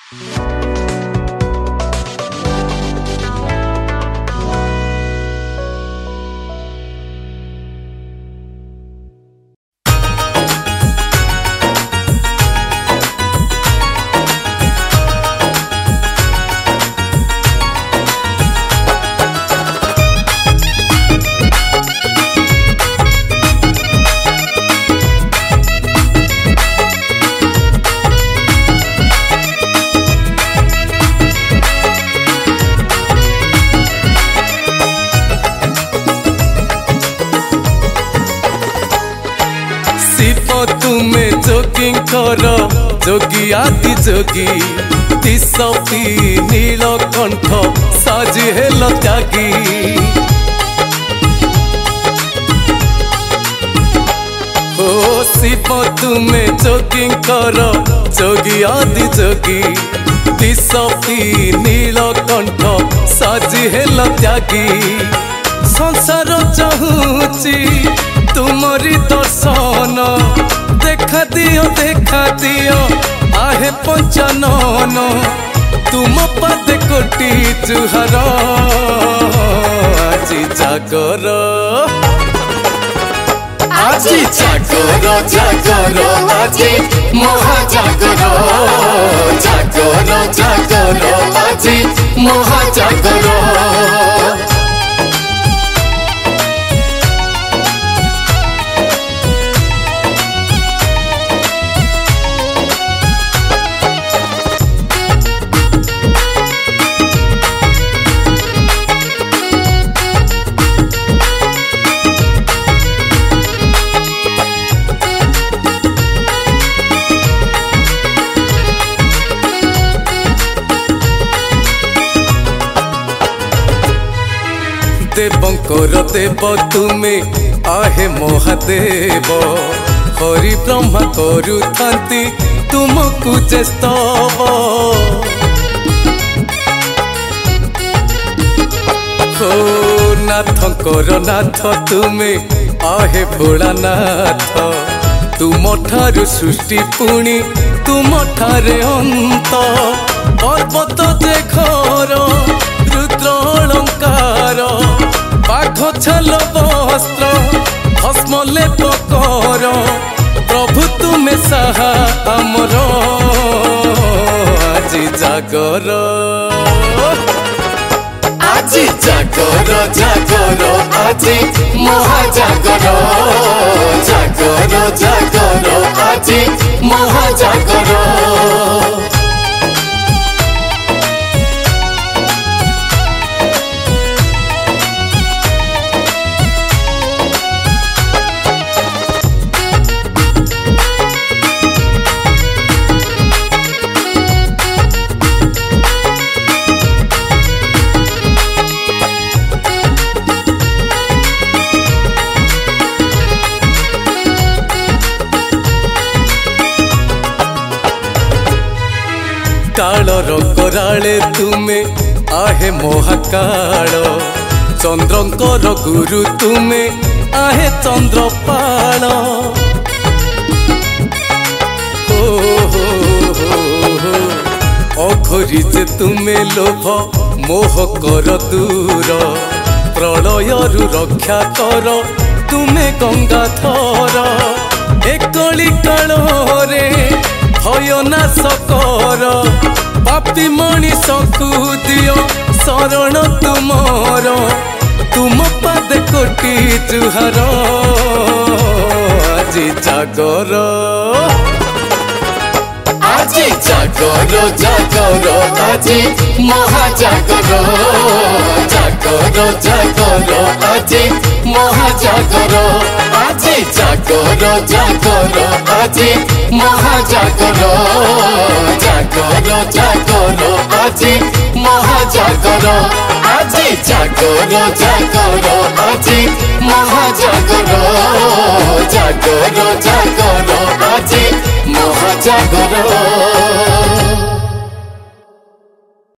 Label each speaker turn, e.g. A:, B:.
A: तुम्हें जोगिंग कर जोगी आदि जोगी दिशपी नीलकंठ साजी हेल त्यागी ओ शिव तुम्हें जोगिंग कर जोगी आदि जोगी दिशपी नीलकंठ साजी हेल त्यागी संसार चाहूची तुमरी दर्शन देखा दियो आहे पंचानन तुम पद कोटि जुहार आजी जागर आजी जागर जागर आजी महाजागर जागर जागर आजी महाजागर देवंकर देव तुम्हें आहे महादेव हरि ब्रह्मा करुथांती तुमको जे स्तव हो नाथंकर नाथ तुम्हें आहे भोलानाथ तुम ठारू सृष्टि पुणी तुम ठारे अंत पर्वत जे घर रुद्र अलंकार बाघ छल वस्त्र भस्म लेप कर प्रभु तुम्हें साहा आमर आजी जागर आजी जागर जागर आजी महाजागर जागर जागर आजी महाजागर कालर कराले तुम्हें आहे महाकाल चंद्रंकर गुरु तुम्हें आहे चंद्रपाल अघरी जे तुम्हें लोभ मोह कर दूर प्रलय रक्षा कर तुम्हें गंगाधर एकली काल रे भय नाश कर पापी मनीष को दियो शरण तुमर तुम पद कोटि जुहार आजी जागर आजी जागर जागर आजी महाजागर जागर जागर आजी महाजागर आजी जागर जागर आजी महाजागर जागर जागर आजी महाजागर आजी जागर जागर आजी महाजागर जागर जागर आजी महाजागर।